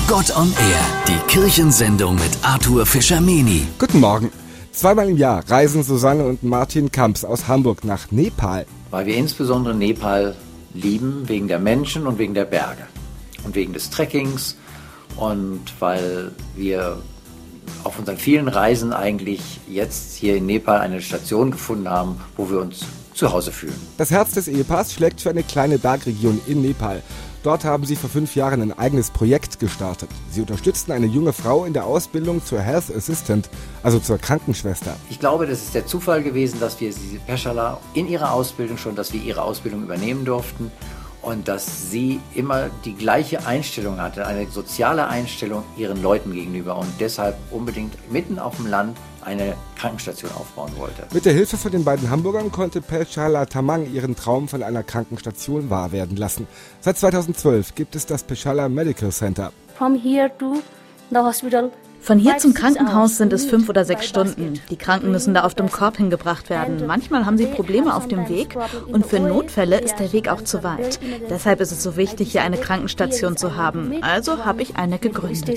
Gott on Air, die Kirchensendung mit Arthur Fischer-Mehni. Guten Morgen. Zweimal im Jahr reisen Susanne und Martin Kamps aus Hamburg nach Nepal. Weil wir insbesondere Nepal lieben, wegen der Menschen und wegen der Berge. Und wegen des Trekkings und weil wir auf unseren vielen Reisen eigentlich jetzt hier in Nepal eine Station gefunden haben, wo wir uns zu Hause fühlen. Das Herz des Ehepaars schlägt für eine kleine Bergregion in Nepal. Dort haben sie vor 5 Jahren ein eigenes Projekt gestartet. Sie unterstützten eine junge Frau in der Ausbildung zur Health Assistant, also zur Krankenschwester. Ich glaube, das ist der Zufall gewesen, dass wir diese Peshala in ihrer Ausbildung dass wir ihre Ausbildung übernehmen durften. Und dass sie immer die gleiche Einstellung hatte, eine soziale Einstellung ihren Leuten gegenüber und deshalb unbedingt mitten auf dem Land eine Krankenstation aufbauen wollte. Mit der Hilfe von den beiden Hamburgern konnte Peshala Tamang ihren Traum von einer Krankenstation wahr werden lassen. Seit 2012 gibt es das Peshala Medical Center. From here to the hospital. Von hier zum Krankenhaus sind es 5 oder 6 Stunden. Die Kranken müssen da auf dem Korb hingebracht werden. Manchmal haben sie Probleme auf dem Weg und für Notfälle ist der Weg auch zu weit. Deshalb ist es so wichtig, hier eine Krankenstation zu haben. Also habe ich eine gegründet.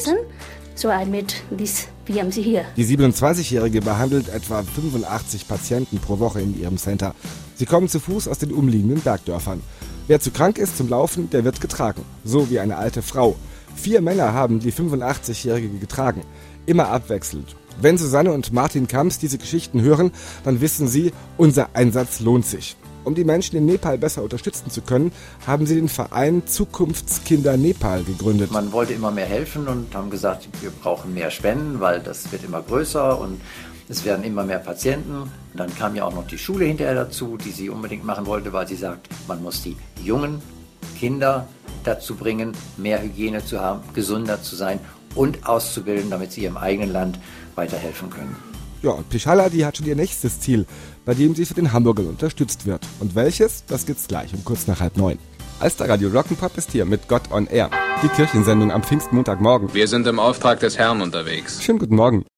Die 27-Jährige behandelt etwa 85 Patienten pro Woche in ihrem Center. Sie kommen zu Fuß aus den umliegenden Bergdörfern. Wer zu krank ist zum Laufen, der wird getragen. So wie eine alte Frau. 4 Männer haben die 85-Jährige getragen, immer abwechselnd. Wenn Susanne und Martin Kamps diese Geschichten hören, dann wissen sie, unser Einsatz lohnt sich. Um die Menschen in Nepal besser unterstützen zu können, haben sie den Verein Zukunftskinder Nepal gegründet. Man wollte immer mehr helfen und haben gesagt, wir brauchen mehr Spenden, weil das wird immer größer und es werden immer mehr Patienten. Und dann kam ja auch noch die Schule hinterher dazu, die sie unbedingt machen wollte, weil sie sagt, man muss die jungen Kinder dazu bringen, mehr Hygiene zu haben, gesünder zu sein und auszubilden, damit sie ihrem eigenen Land weiterhelfen können. Ja, und Peshala, die hat schon ihr nächstes Ziel, bei dem sie für den Hamburgern unterstützt wird. Und welches? Das gibt's gleich um kurz nach 8:30. Alster Radio Rock'n'Pop ist hier mit Gott on Air. Die Kirchensendung am Pfingstmontagmorgen. Wir sind im Auftrag des Herrn unterwegs. Schönen guten Morgen.